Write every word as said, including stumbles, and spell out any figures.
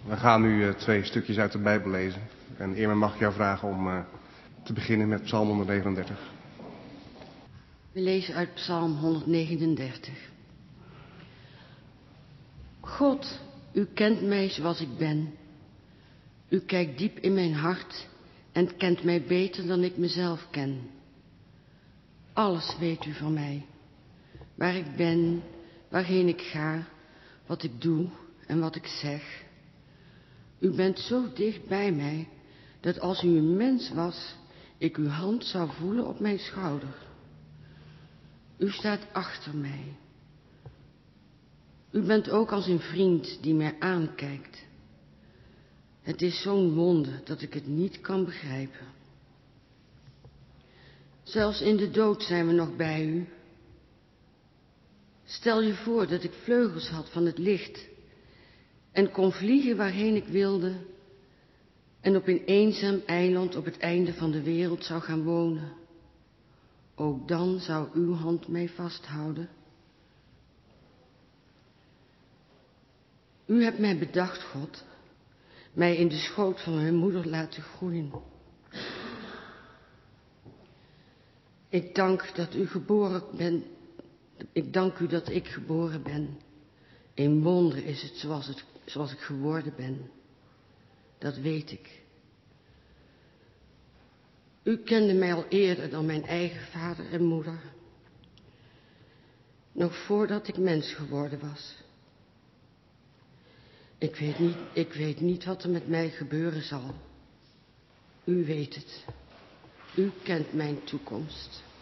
We gaan nu uh, twee stukjes uit de Bijbel lezen. En Irma, mag ik jou vragen om uh, te beginnen met Psalm honderdnegenendertig. We lezen uit Psalm honderdnegenendertig. God, u kent mij zoals ik ben. U kijkt diep in mijn hart en kent mij beter dan ik mezelf ken. Alles weet u van mij. Waar ik ben, waarheen ik ga, wat ik doe en wat ik zeg. U bent zo dicht bij mij, dat als u een mens was, ik uw hand zou voelen op mijn schouder. U staat achter mij. U bent ook als een vriend die mij aankijkt. Het is zo'n wonder dat ik het niet kan begrijpen. Zelfs in de dood zijn we nog bij u. Stel je voor dat ik vleugels had van het licht en kon vliegen waarheen ik wilde en op een eenzaam eiland op het einde van de wereld zou gaan wonen. Ook dan zou uw hand mij vasthouden. U hebt mij bedacht, God, mij in de schoot van mijn moeder laten groeien. Ik dank dat u geboren bent. Ik dank u dat ik geboren ben. Een wonder is het zoals, het zoals ik geworden ben. Dat weet ik. U kende mij al eerder dan mijn eigen vader en moeder. Nog voordat ik mens geworden was. Ik weet niet, ik weet niet wat er met mij gebeuren zal. U weet het. U kent mijn toekomst.